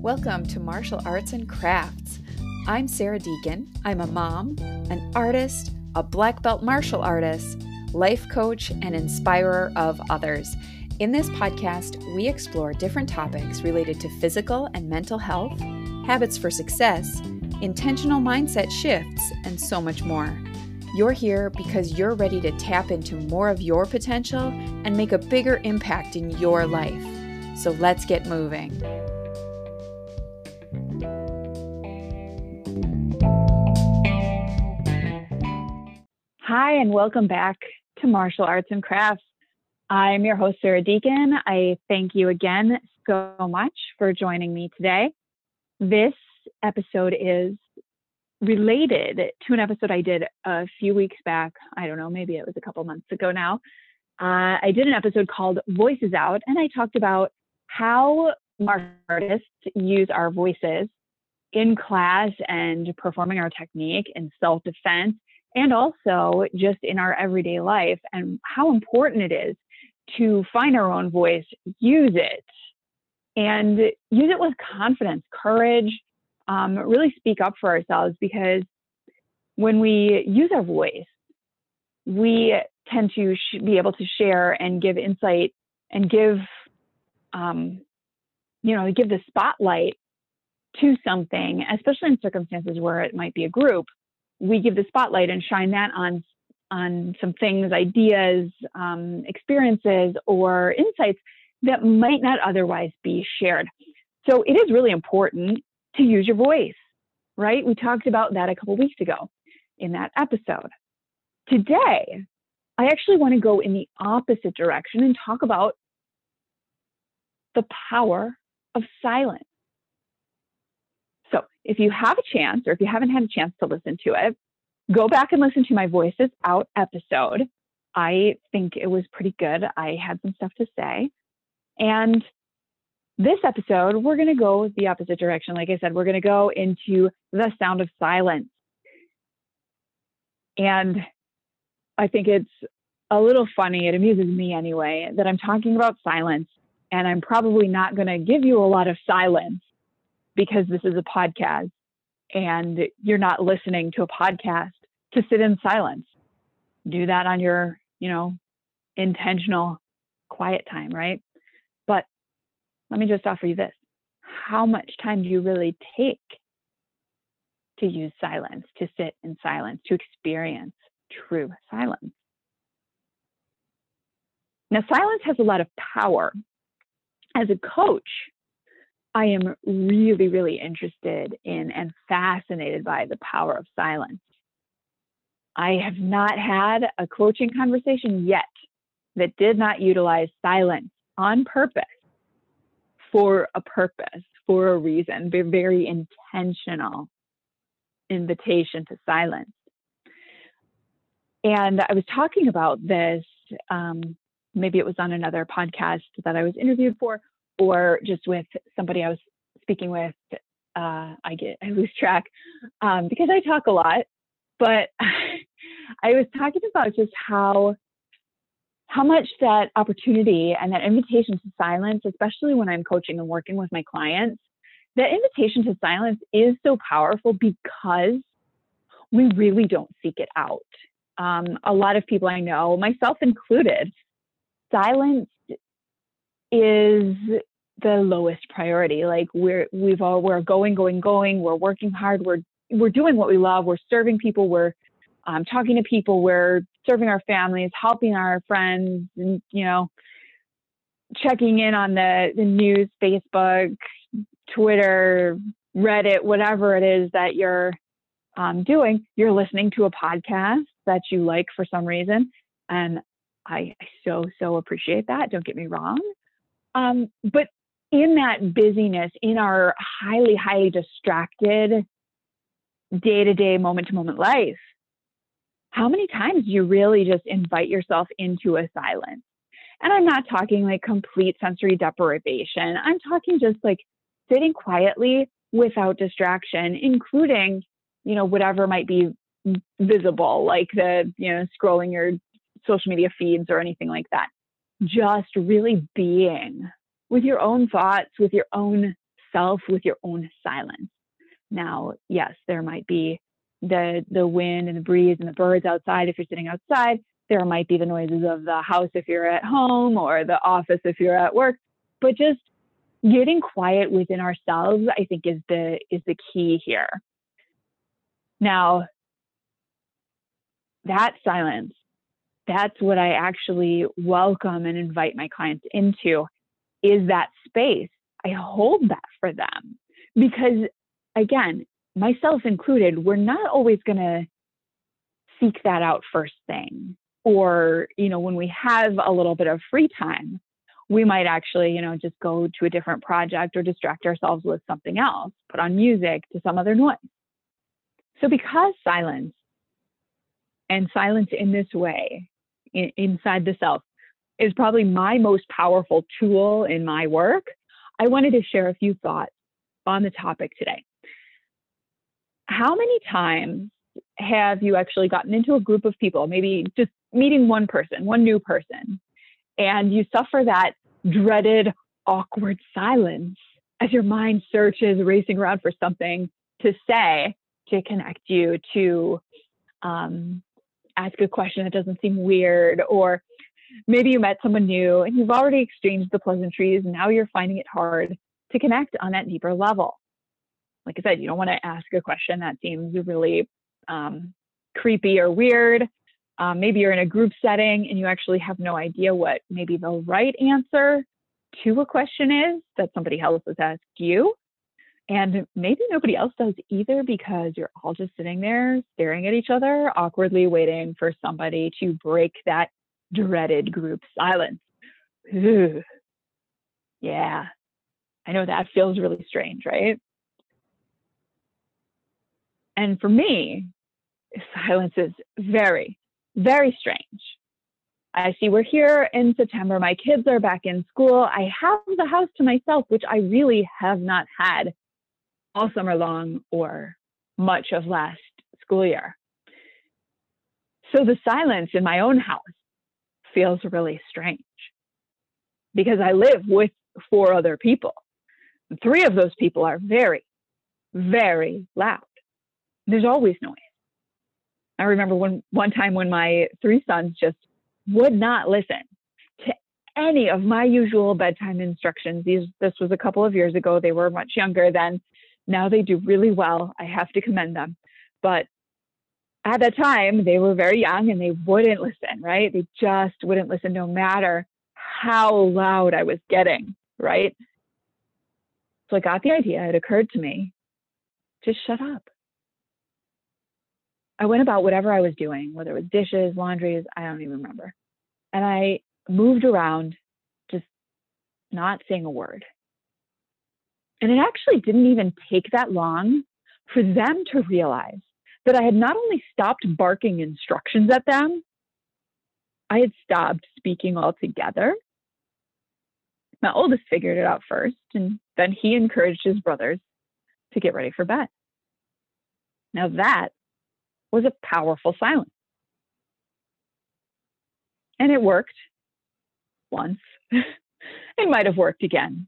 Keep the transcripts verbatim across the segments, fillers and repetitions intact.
Welcome to Martial Arts and Crafts. I'm Sarah Deacon. I'm a mom, an artist, a black belt martial artist, life coach, and inspirer of others. In this podcast, we explore different topics related to physical and mental health, habits for success, intentional mindset shifts, and so much more. You're here because you're ready to tap into more of your potential and make a bigger impact in your life. So let's get moving. Hi, and welcome back to Martial Arts and Crafts. I'm your host, Sarah Deacon. I thank you again so much for joining me today. This episode is related to an episode I did a few weeks back. I don't know, maybe it was a couple months ago now. Uh, I did an episode called Voices Out, and I talked about how martial artists use our voices in class and performing our technique in self-defense, and also just in our everyday life, and how important it is to find our own voice, use it, and use it with confidence, courage, um, really speak up for ourselves, because when we use our voice, we tend to sh- be able to share and give insight and give, um, you know, give the spotlight to something, especially in circumstances where it might be a group. We give the spotlight and shine that on, on some things, ideas, um, experiences, or insights that might not otherwise be shared. So it is really important to use your voice, right? We talked about that a couple weeks ago in that episode. Today, I actually want to go in the opposite direction and talk about the power of silence. So if you have a chance, or if you haven't had a chance to listen to it, go back and listen to my Voices Out episode. I think it was pretty good. I had some stuff to say. And this episode, we're going to go the opposite direction. Like I said, we're going to go into the sound of silence. And I think it's a little funny, it amuses me anyway, that I'm talking about silence, and I'm probably not going to give you a lot of silence because this is a podcast and you're not listening to a podcast to sit in silence. Do that on your, you know, intentional quiet time, right? But let me just offer you this. How much time do you really take to use silence, to sit in silence, to experience true silence? Now, silence has a lot of power. As a coach, I am really, really interested in and fascinated by the power of silence. I have not had a coaching conversation yet that did not utilize silence on purpose, for a purpose, for a reason, a very intentional invitation to silence. And I was talking about this, um, maybe it was on another podcast that I was interviewed for, or just with somebody I was speaking with. uh, I get, I lose track um, because I talk a lot, but I was talking about just how, how much that opportunity and that invitation to silence, especially when I'm coaching and working with my clients, that invitation to silence is so powerful because we really don't seek it out. Um, a lot of people I know, myself included, silence is the lowest priority. Like we're, we've all, we're going, going, going, we're working hard. We're, we're doing what we love. We're serving people. We're um, talking to people. We're serving our families, helping our friends, and, you know, checking in on the, the news, Facebook, Twitter, Reddit, whatever it is that you're um, doing. You're listening to a podcast that you like for some reason. And I, I so, so appreciate that. Don't get me wrong. Um, but in that busyness, in our highly, highly distracted day-to-day, moment-to-moment life, how many times do you really just invite yourself into a silence? And I'm not talking like complete sensory deprivation. I'm talking just like sitting quietly without distraction, including, you know, whatever might be visible, like the, you know, scrolling your social media feeds or anything like that. Just really being with your own thoughts, with your own yourself with your own silence. Now, yes, there might be the the wind and the breeze and the birds outside if you're sitting outside. There might be the noises of the house if you're at home, or the office if you're at work. But just getting quiet within ourselves, I think, is the is the key here. Now, that silence, that's what I actually welcome and invite my clients into, is that space. I hold that for them because, again, myself included, we're not always going to seek that out first thing. Or, you know, when we have a little bit of free time, we might actually, you know, just go to a different project or distract ourselves with something else, put on music to some other noise. So because silence and silence in this way, in, inside the self, is probably my most powerful tool in my work, I wanted to share a few thoughts on the topic today. How many times have you actually gotten into a group of people, maybe just meeting one person, one new person, and you suffer that dreaded, awkward silence as your mind searches, racing around for something to say, to connect you, to um, ask a question that doesn't seem weird, or maybe you met someone new and you've already exchanged the pleasantries and now you're finding it hard to connect on that deeper level. Like I said, you don't want to ask a question that seems really um, creepy or weird. Um, maybe you're in a group setting and you actually have no idea what maybe the right answer to a question is that somebody else has asked you. And maybe nobody else does either, because you're all just sitting there staring at each other, awkwardly waiting for somebody to break that dreaded group silence. Ooh. Yeah, I know that feels really strange, right? And for me, silence is very, very strange. I see we're here in September. My kids are back in school. I have the house to myself, which I really have not had all summer long or much of last school year. So the silence in my own house feels really strange because I live with four other people. Three of those people are very, very loud. There's always noise. I remember one, one time when my three sons just would not listen to any of my usual bedtime instructions. These, this was a couple of years ago. They were much younger then. Now they do really well. I have to commend them. But at that time, they were very young and they wouldn't listen, right? They just wouldn't listen no matter how loud I was getting, right? So I got the idea. It occurred to me, just shut up. I went about whatever I was doing, whether it was dishes, laundries, I don't even remember. And I moved around, just not saying a word. And it actually didn't even take that long for them to realize that I had not only stopped barking instructions at them, I had stopped speaking altogether. My oldest figured it out first, and then he encouraged his brothers to get ready for bed. Now that was a powerful silence. And it worked once. It might have worked again.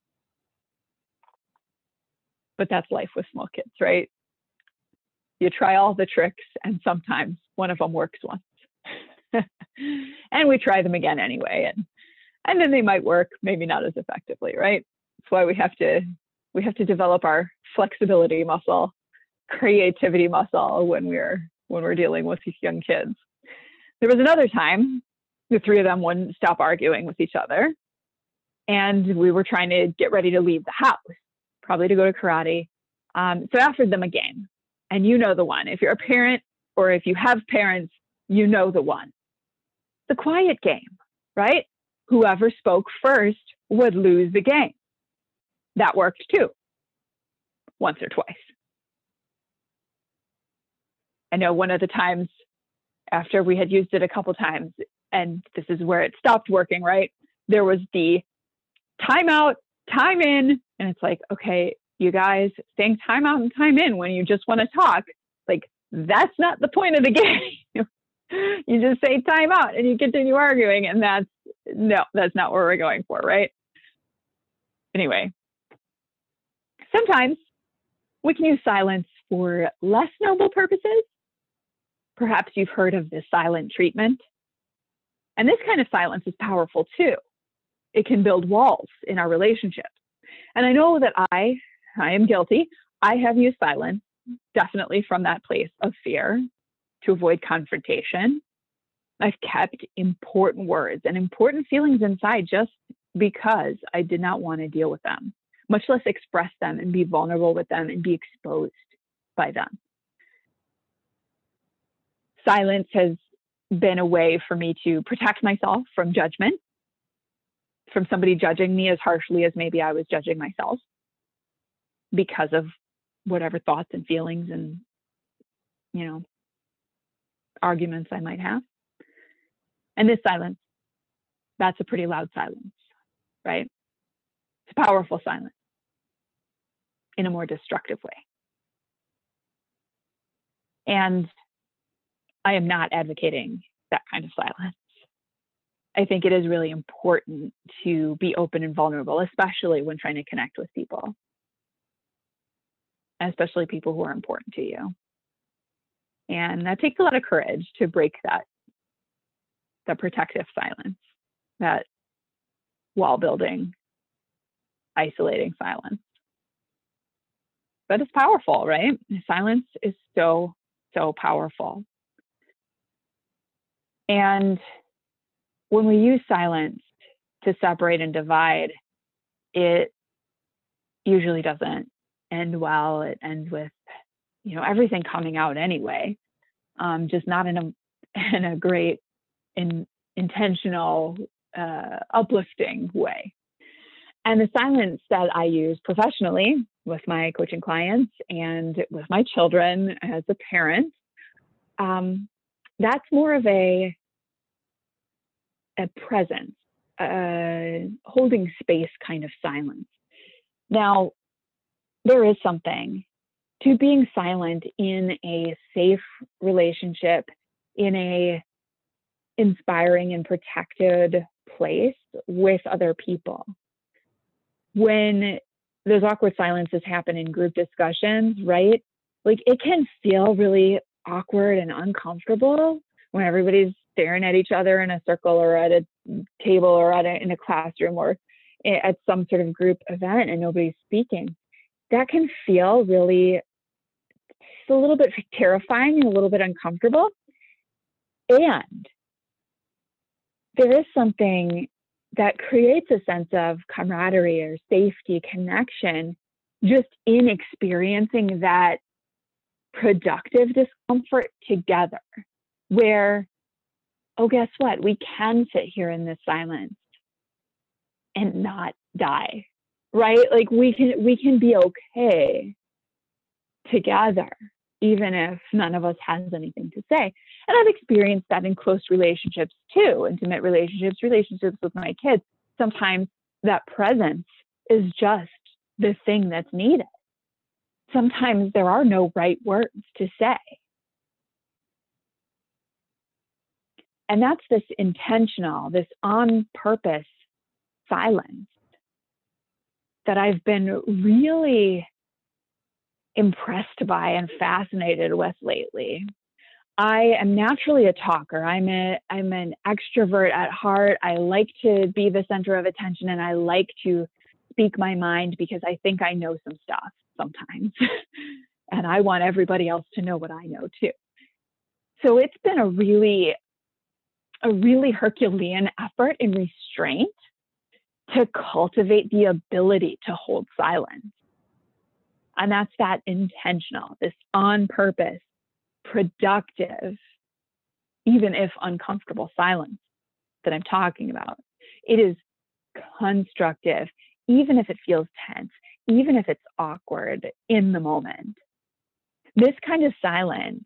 But that's life with small kids, right? You try all the tricks and sometimes one of them works once. And we try them again anyway. And, and then they might work, maybe not as effectively, right? That's why we have to, we have to develop our flexibility muscle, creativity muscle when we're, when we're dealing with these young kids. There was another time the three of them wouldn't stop arguing with each other. And we were trying to get ready to leave the house, probably to go to karate. Um, so I offered them a game. And you know the one. If you're a parent or if you have parents, you know the one. The quiet game, right? Whoever spoke first would lose the game. That worked too, once or twice. I know one of the times after we had used it a couple times, and this is where it stopped working, right? There was the timeout, time in, and it's like, okay, you guys saying time out and time in when you just want to talk, like that's not the point of the game. You just say time out and you continue arguing, and that's, no, that's not what we're going for, right? Anyway, Sometimes we can use silence for less noble purposes. Perhaps you've heard of the silent treatment. And this kind of silence is powerful too. It can build walls in our relationships. And I know that I, I am guilty. I have used silence, definitely from that place of fear, to avoid confrontation. I've kept important words and important feelings inside just because I did not want to deal with them, much less express them and be vulnerable with them and be exposed by them. Silence has been a way for me to protect myself from judgment, from somebody judging me as harshly as maybe I was judging myself because of whatever thoughts and feelings and, you know, arguments I might have. And this silence, that's a pretty loud silence, right? It's a powerful silence in a more destructive way. And I am not advocating that kind of silence. I think it is really important to be open and vulnerable, especially when trying to connect with people, especially people who are important to you. And that takes a lot of courage to break that, that protective silence, that wall building, isolating silence. But it's powerful, right? Silence is so, so powerful. And when we use silence to separate and divide, it usually doesn't end well. It ends with, you know, everything coming out anyway, um, just not in a in a great, in, intentional, uh, uplifting way. And the silence that I use professionally with my coaching clients and with my children as a parent, um, that's more of a a presence, uh, holding space kind of silence. Now, there is something to being silent in a safe relationship, in a inspiring and protected place with other people. When those awkward silences happen in group discussions, right? Like it can feel really awkward and uncomfortable when everybody's staring at each other in a circle or at a table or at a, in a classroom or at some sort of group event and nobody's speaking. That can feel really a little bit terrifying and a little bit uncomfortable. And there is something that creates a sense of camaraderie or safety, connection, just in experiencing that productive discomfort together, where, oh, guess what? We can sit here in this silence and not die, right? Like we can, we can be okay together, even if none of us has anything to say. And I've experienced that in close relationships too, intimate relationships, relationships with my kids. Sometimes that presence is just the thing that's needed. Sometimes there are no right words to say. And that's this intentional, this on purpose silence that I've been really impressed by and fascinated with lately. I am naturally a talker. I'm a I'm an extrovert at heart. I like to be the center of attention and I like to speak my mind because I think I know some stuff sometimes. And I want everybody else to know what I know too. So it's been a really a really Herculean effort in restraint to cultivate the ability to hold silence. And that's that intentional, this on purpose, productive, even if uncomfortable silence that I'm talking about. It is constructive, even if it feels tense, even if it's awkward in the moment. This kind of silence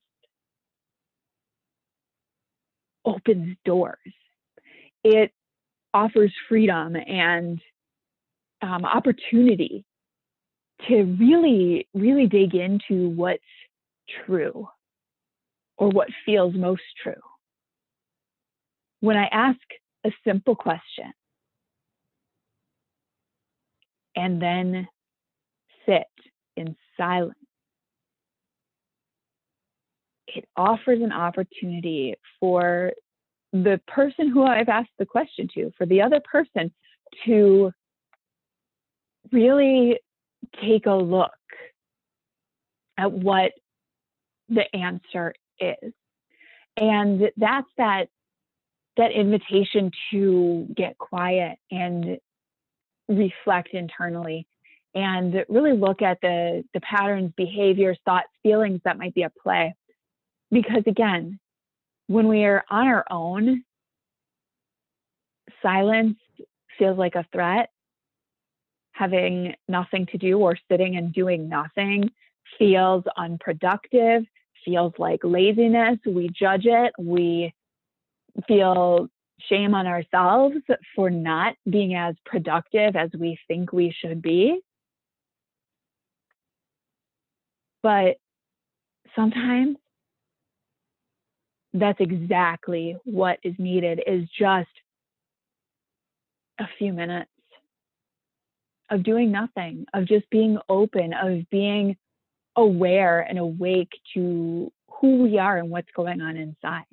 opens doors. It offers freedom and um, opportunity to really, really dig into what's true or what feels most true. When I ask a simple question and then sit in silence, it offers an opportunity for the person who I've asked the question to, for the other person to really take a look at what the answer is. And that's that, that invitation to get quiet and reflect internally and really look at the, the patterns, behaviors, thoughts, feelings that might be at play. Because again, when we are on our own, silence feels like a threat. Having nothing to do or sitting and doing nothing feels unproductive, feels like laziness. We judge it. We feel shame on ourselves for not being as productive as we think we should be. But sometimes that's exactly what is needed, is just a few minutes of doing nothing, of just being open, of being aware and awake to who we are and what's going on inside.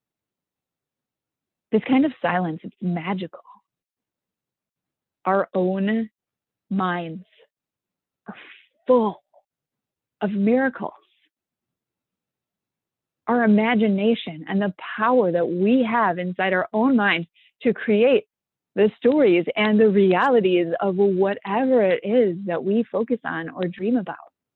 This kind of silence, it's magical. Our own minds are full of miracles. Our imagination and the power that we have inside our own mind to create the stories and the realities of whatever it is that we focus on or dream about.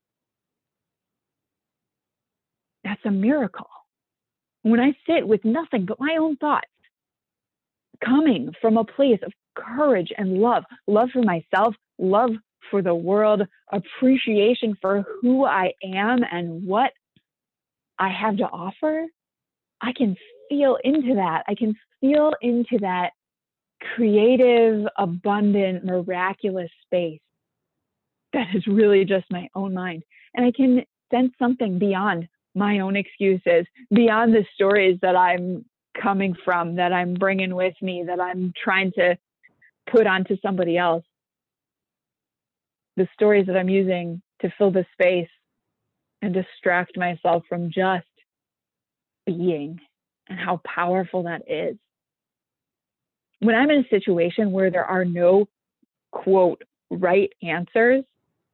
That's a miracle. When I sit with nothing but my own thoughts, coming from a place of courage and love, love for myself, love for the world, appreciation for who I am and what I have to offer, I can feel into that. I can feel into that creative, abundant, miraculous space that is really just my own mind. And I can sense something beyond my own excuses, beyond the stories that I'm coming from, that I'm bringing with me, that I'm trying to put onto somebody else. The stories that I'm using to fill the space and distract myself from just being, and how powerful that is. When I'm in a situation where there are no, quote, right answers,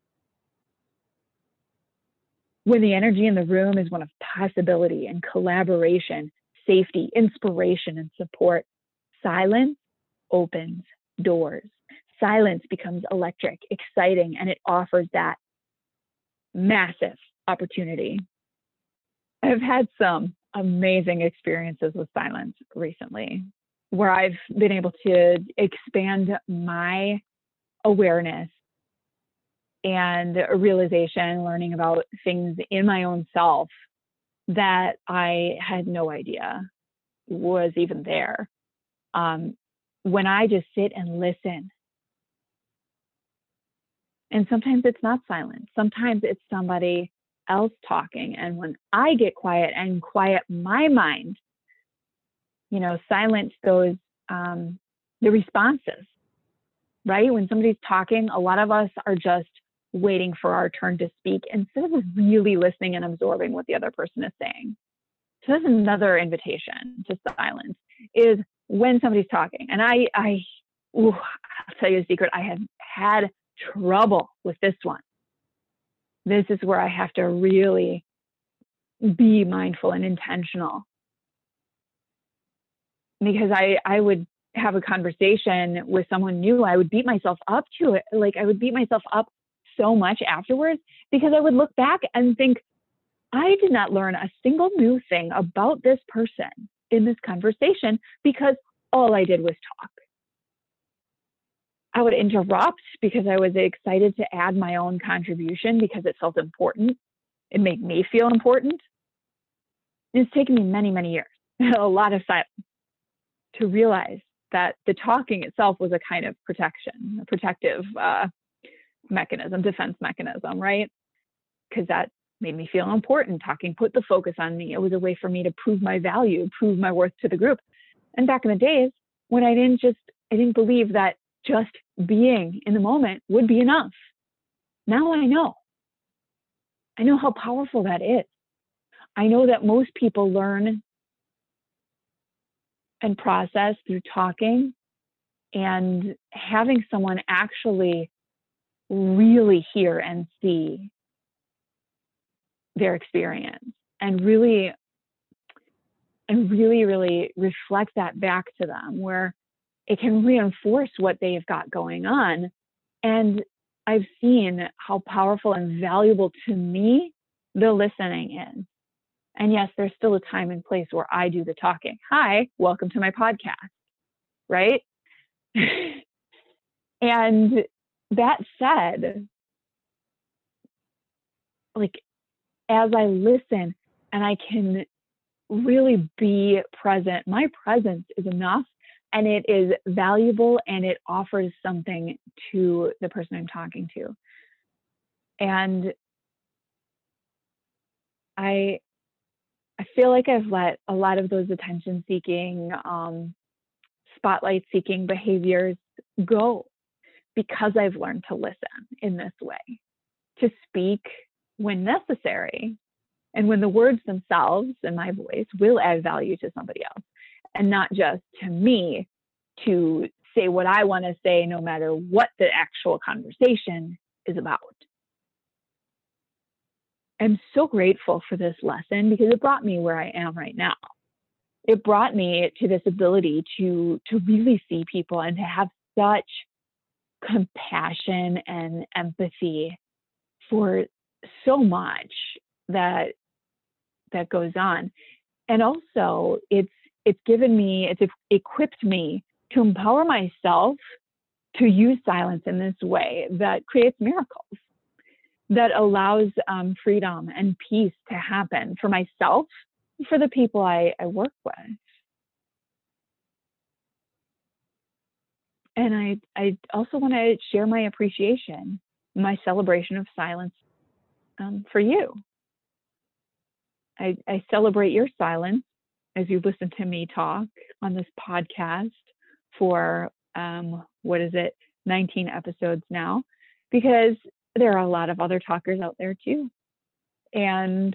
when the energy in the room is one of possibility and collaboration, safety, inspiration, and support, silence opens doors. Silence becomes electric, exciting, and it offers that massive opportunity. I've had some amazing experiences with silence recently, where I've been able to expand my awareness and realization, learning about things in my own self that I had no idea was even there. Um, when I just sit and listen. And sometimes it's not silence. Sometimes it's somebody else talking. And when I get quiet and quiet my mind, you know, silence those, um, the responses, right? When somebody's talking, a lot of us are just waiting for our turn to speak instead of really listening and absorbing what the other person is saying. So that's another invitation to silence, is when somebody's talking. And I, I, ooh, I'll tell you a secret, I have had trouble with this one. This is where I have to really be mindful and intentional, because I, I would have a conversation with someone new. I would beat myself up to it. Like I would beat myself up so much afterwards, because I would look back and think, I did not learn a single new thing about this person in this conversation because all I did was talk. I would interrupt because I was excited to add my own contribution because it felt important. It made me feel important. It's taken me many, many years, a lot of silence, to realize that the talking itself was a kind of protection, a protective uh, mechanism, defense mechanism, right? Because that made me feel important. Talking put the focus on me. It was a way for me to prove my value, prove my worth to the group. And back in the days when I didn't just, I didn't believe that just being in the moment would be enough. Now I know. I know how powerful that is. I know that most people learn and process through talking, and having someone actually really hear and see their experience and really and really really reflect that back to them, where it can reinforce what they've got going on. And I've seen how powerful and valuable to me the listening is. And yes, there's still a time and place where I do the talking. Hi, welcome to my podcast, right? And that said, like, as I listen and I can really be present, my presence is enough, and it is valuable, and it offers something to the person I'm talking to. And I I feel like I've let a lot of those attention seeking, um, spotlight seeking behaviors go, because I've learned to listen in this way, to speak when necessary, and when the words themselves and my voice will add value to somebody else, and not just to me, to say what I want to say, no matter what the actual conversation is about. I'm so grateful for this lesson, because it brought me where I am right now. It brought me to this ability to, to really see people and to have such compassion and empathy for so much that that goes on. And also it's it's given me, it's equipped me to empower myself to use silence in this way that creates miracles, that allows um, freedom and peace to happen for myself, for the people I, I work with. And I, I also want to share my appreciation, my celebration of silence um, for you. I, I celebrate your silence as you listen to me talk on this podcast for, um, what is it, nineteen episodes now, because there are a lot of other talkers out there too. And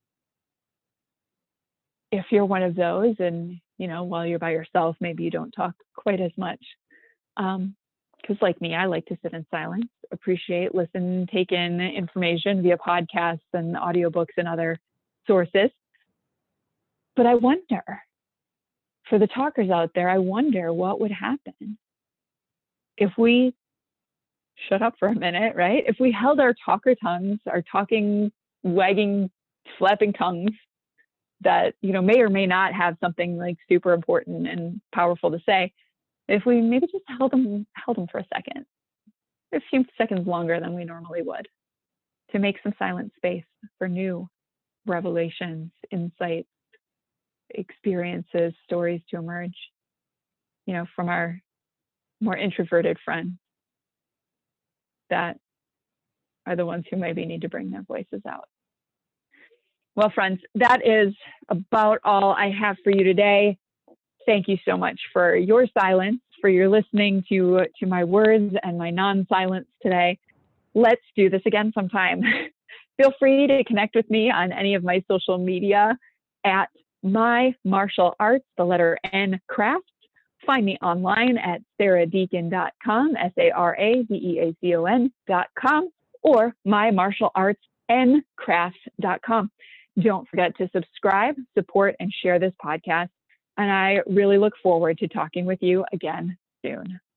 if you're one of those, and, you know, while you're by yourself, maybe you don't talk quite as much. Um, because like me, I like to sit in silence, appreciate, listen, take in information via podcasts and audiobooks and other sources. But I wonder, for the talkers out there, I wonder what would happen if we shut up for a minute, right? If we held our talker tongues, our talking, wagging, flapping tongues that, you know, may or may not have something like super important and powerful to say, if we maybe just held them, held them for a second, a few seconds longer than we normally would, to make some silent space for new revelations, insights, experiences, stories to emerge, you know, from our more introverted friends that are the ones who maybe need to bring their voices out. Well, friends, that is about all I have for you today. Thank you so much for your silence, for your listening to, to my words and my non-silence today. Let's do this again sometime. Feel free to connect with me on any of my social media at My Martial Arts, the letter N, Crafts. Find me online at sarah deacon dot com, S A R A D E A C O N dot com, or my martial arts n crafts dot com. Don't forget to subscribe, support, and share this podcast. And I really look forward to talking with you again soon.